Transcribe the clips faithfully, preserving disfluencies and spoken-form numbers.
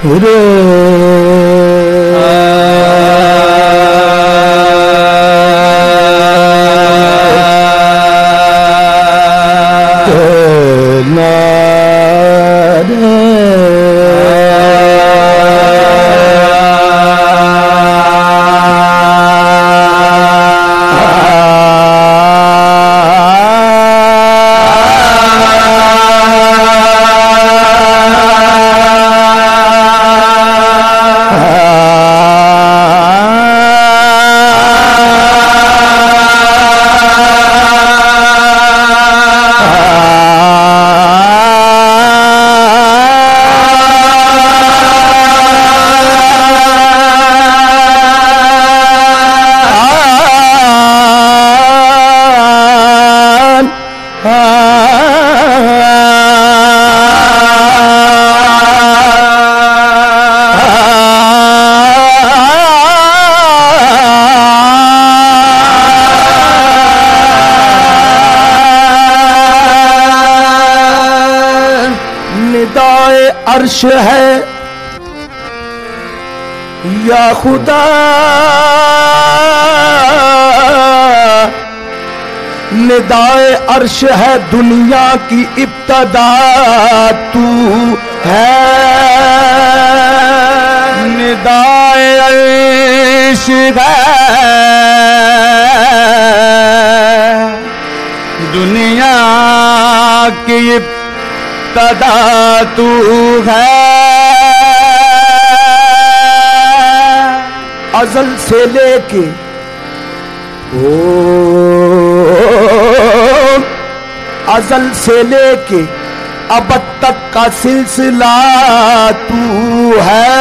रे अर्श है या खुदा, निदाए अर्श है दुनिया की इब्तदा तू है। निदाए अर्श है दुनिया की इब्तदा तू है। अज़ल से लेके ओ अज़ल से लेके अब तक का सिलसिला तू है।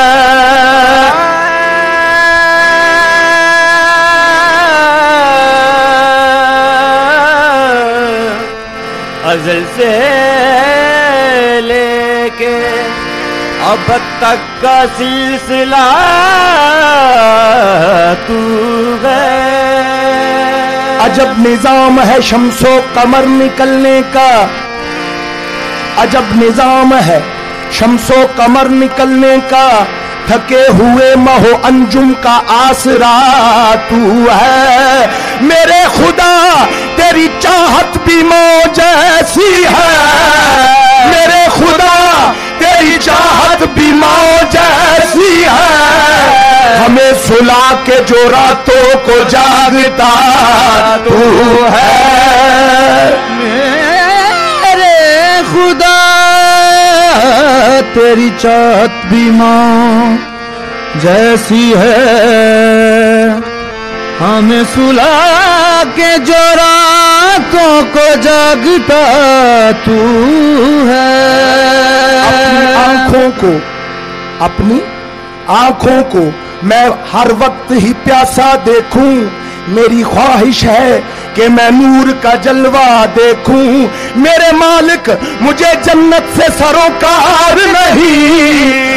अज़ल से लेके अब तक का सिलसिला तू है। अजब निजाम है शम्सो कमर निकलने का, अजब निजाम है शम्सो कमर निकलने का, थके हुए महो अंजुम का आसरा तू है। मेरे खुदा तेरी चाहत भी मौज जैसी है, मेरे खुदा तेरी चाहत भी मौज जैसी है। हमें सुला के जो रातों को जागता तू है। मेरे खुदा तेरी चाहत भी मौज जैसी है, हमें सुला के जो रातों को जागता तू है। अपनी आंखों को अपनी आंखों को मैं हर वक्त ही प्यासा देखूं, मेरी ख्वाहिश है कि मैं नूर का जलवा देखूं। मेरे मालिक मुझे जन्नत से सरोकार नहीं,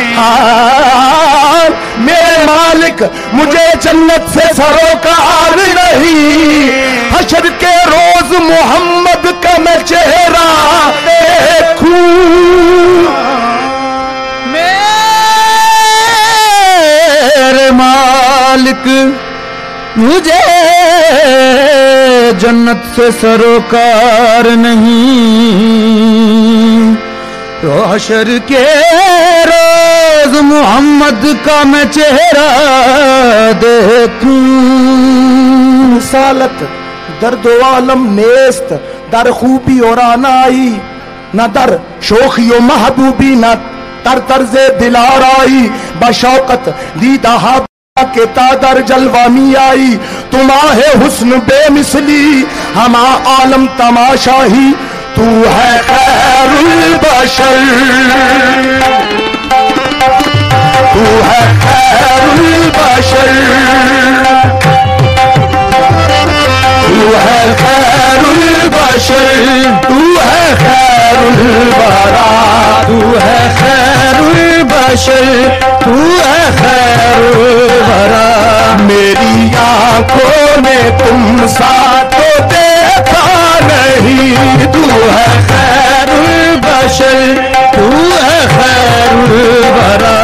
हाँ मेरे मालिक मुझे जन्नत से सरोकार नहीं। हशर के रोज मोहम्मद का मैं चेहरा देखूं। मेरे मालिक मुझे जन्नत से सरोकार नहीं, तो हशर के रोज मोहम्मद का मैं चेहरा देखूं। सालत दर्दो आलम नेस्त दर खूबी और आनाई, न दर शोखियो महबूबी न तर तर्जे दिलाराई। बशौकत दीदा के तादर जलवानी आई, तुम आहे हुस्न बेमिसली हम आलम तमाशाही। तू है खैरुल बशर, तू है खैरुल बशर, तू है खैरुल बशर, तू है खैरुल बरा, तू है खैरुल बशर, तू है खैरुल बरा। मेरी आंखों ने तुम सा तो देखा नहीं, तू है खैरुल बशर, तू है खैरुल बरा।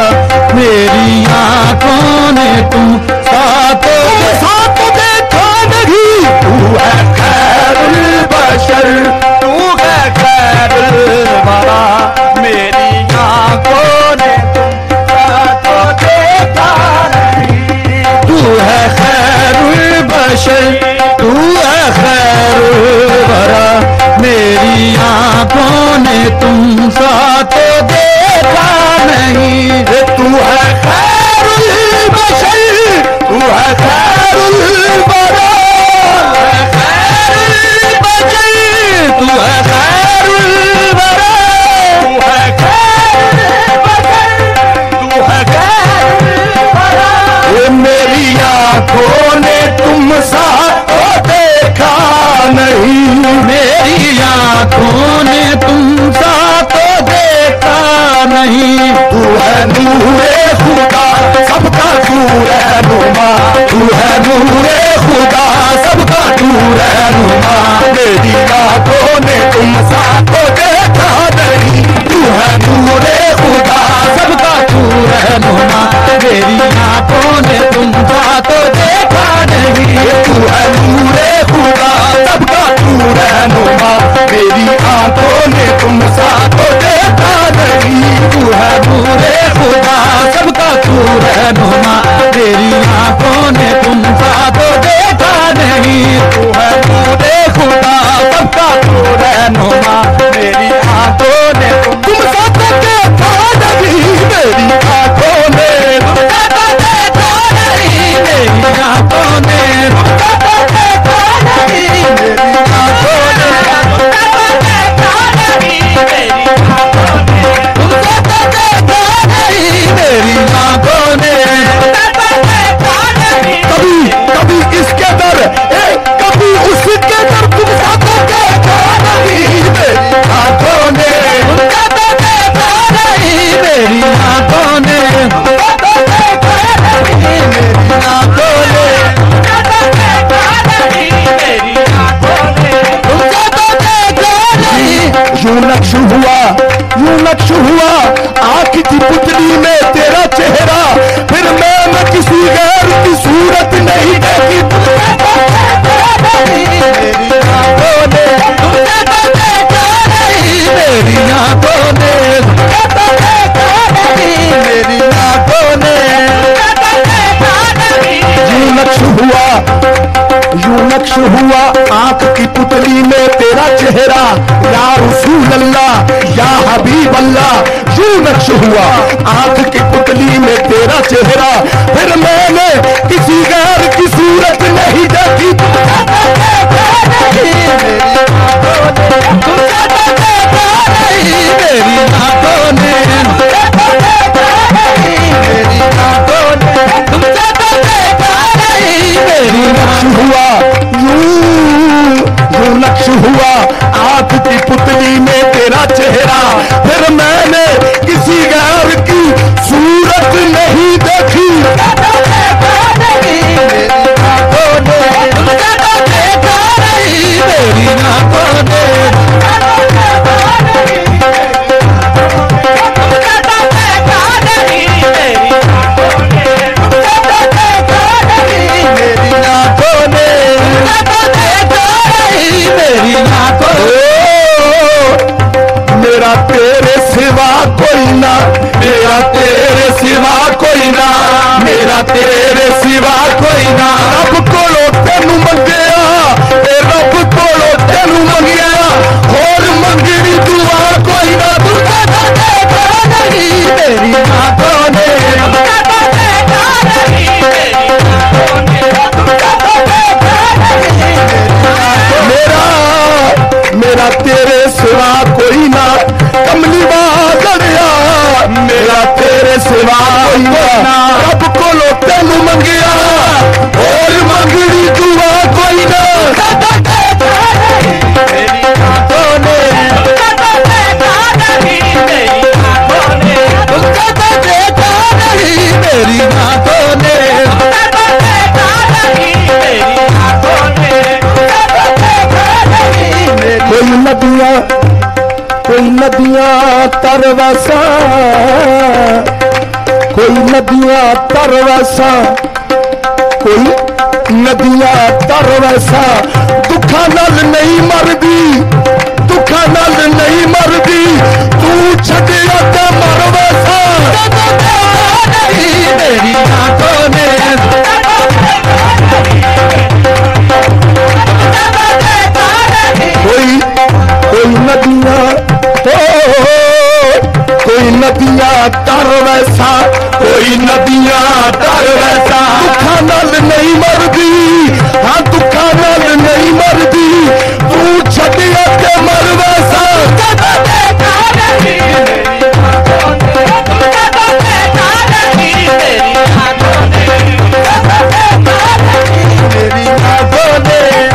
है नूरे खुदा सबका तू रहनुमा, तू है नूरे खुदा सबका तू रहनुमा। मेरी आंखों ने तुम साको देखा नहीं, तू है नूरे खुदा सबका तू रहनुमा। मेरी आंखों ने तुम साको देखा नहीं, तू है नूरे खुदा सबका तू रहनुमा। मेरी आंखों ने तुम साको देखा नहीं, तू है नूरे खुदा सबका तू रहनुमा। मेरी आंखों ने तुम साको देखा नहीं, तू है नूरे खुदा सबका तू रहनुमा। मेरी आंखों ने तुम साको देखा नहीं, मेरी आंखों ने तुम साको देखा नहीं, मेरी आंखों ने तुम साको देखा नहीं, मेरी आंखों ने तुम साको देखा नहीं, मेरी आंखों ने तुम साको देखा नहीं, मेरी आंखों ने कभी कभी इसके दर ए कभी उसके दर तुम साको देखा नहीं, मेरी आंखों ने तुम साको देखा नहीं, मेरी आंखों ने तुम साको देखा नहीं, मेरी आंखों ने तुम साको देखा नहीं, मेरी आंखों ने तुम साको देखा नहीं। यूं नक्श हुआ यूं नक्श हुआ आंख की पुतली में तेरा चेहरा, फिर मैंने किसी गैर की सूरत नहीं देखी, तुम साको देखा नहीं, मेरी आंखों ने तुम साको देखा नहीं, मेरी आंखों ने तुम साको देखा नहीं, मेरी आंखों ने तुम साको देखा नहीं। यूं नक्श हुआ यूं नक्श हुआ आंख की पुतली में तेरा चेहरा, या रसूल अल्लाह या हबीब अल्लाह। यूं नक्श हुआ आंख की पुतली में तेरा चेहरा, फिर मैंने किसी गैर की सूरत नहीं देखी, तुम साको देखा नहीं, मेरी आंखों ने तुम साको देखा नहीं, मेरी आंखों ने तुम साको देखा नहीं, मेरी आंखों ने तुम साको देखा नहीं, मेरी नक्श हुआ यूं यूं नक्श हुआ आंख की पुतली में तेरा चेहरा, फिर मैंने किसी गैर की सूरत नहीं देखी, साको देखा नहीं, मेरी आंखों ने तुम साको देखा नहीं, मेरी आंखों ने तुम साको देखा नहीं, तुम साको देखा नहीं, मेरी आंखों ने तुम साको देखा नहीं, मेरी आंखों ने तुम साको देखा नहीं, मेरी आंखों ने। मेरा तेरे सिवा कोई ना, मेरा तेरे सिवा कोई ना, मेरा तेरे सिवा कोई ना। रब कोलो तेनू मंगया, ए रब कोलो तेनू मंगया, होर मंगनी दुआ कोई ना, तू साको देखा नहीं, मेरी आंखों ने तुम साको देखा नहीं, मेरी आंखों ने तुम साको देखा नहीं, मेरा मेरा तेरे सिवा कोई ना, कमली वागड़िया मेरा तेरे सिवा कोई ना। रब कोलो तेनू मंगया, और मंगनी दुआ कोई ना, साको देखा नहीं, मेरी आंखों ने तुम साको देखा नहीं, मेरी आंखों ने तुम साको देखा नहीं, मेरी आंखों ने तुम साको देखा नहीं, मेरी आंखों ने तुम साको देखा नहीं। कोई नदियाँ कोई नदियाँ तर वैसा, कोई नदियाँ तर वैसा, कोई नदियाँ तर वैसा, दुखा नल नहीं मरदी